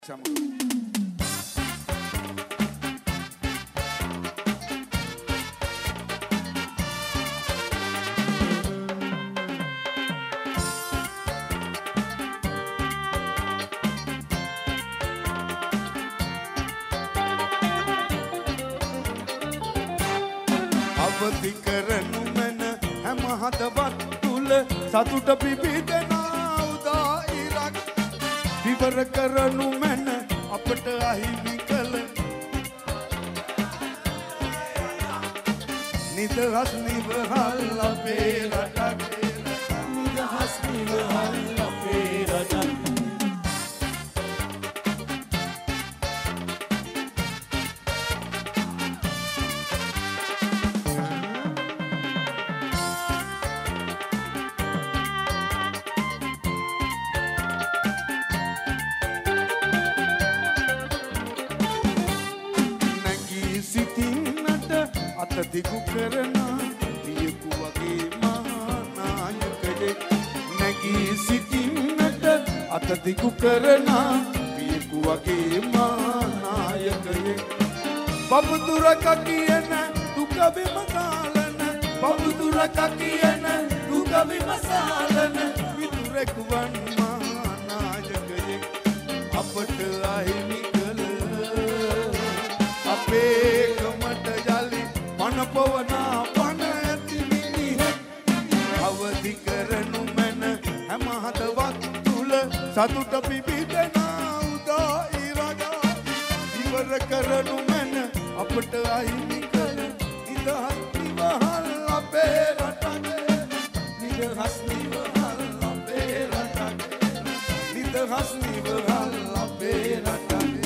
Sama. අවදි කරනු මන හැම හදවත් තුල සතුට පිබිදෙනා උදා ඉරක් විවර කරනු මන අපට අහිමි කළ නිදහස් නිවහල් අපේ රටක් නිදහස් නිවහල් අපේ රටක් දිගු කරන පියකු වගේ මහා නායකයෙක් නැගී සිටින්නට අත දිගු කරන පියකු වගේ මහා නායකයෙක් බබුදුරක කියන දුක විමසාලන බබුදුරක කියන දුක විමසාලන විදුරෙක් වන් මහා නායකයෙක් අපට අහිමි කළ අපේ පවනා පන ඇති මිනිහෙක් අවදි කරනු මැන හැම හදවත් තුල සතුට පිබිදෙනා උදා ඉරගා ඉවර කරනු මැන අපට අහිමි කළ නිදහස් නිවහල් අපේ රටක නිදහස් නිවහල් අපේ රටක නිදහස් නිවහල් අපේ රටක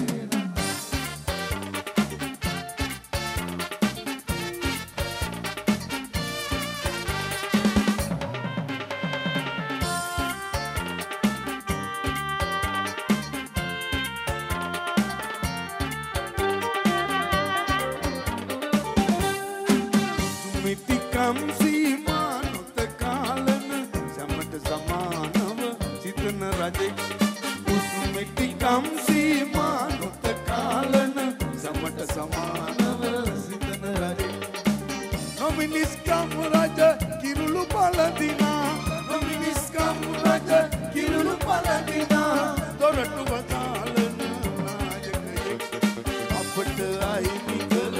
සීමා නොත කාලන සමට සමානව සිතන රජෙක් උස්මිටිකම් සීමා නොත කාලන සමට සමානව සිතන රජෙක් නොමිනිස්කම් රජ කිරුළු පළදිනා නොමිනිස්කම් රජ කිරුළු පළදිනා දොරටු වතාලන නායකයෙක් අපට අහිමි කළ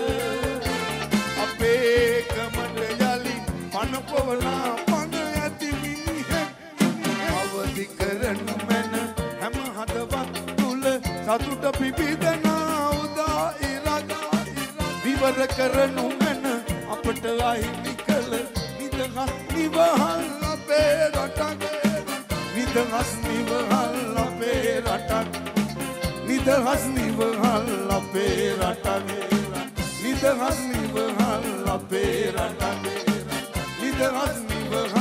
පනපවනා පන ඇති මිනිහෙක් අවදි කරනු මැන හැම හදවත් තුල සතුට පිබිදෙනා උදා ඉරගා විවර කරනු මැන අපට අහිමි කළ නිදහස් නිවහල් අපේ රටක නිදහස් නිවහල් අපේ රටක් නිදහස් නිවහල් අපේ රටක නිදහස් නිවහල් අපේ රටක නිදහස් නිවහල්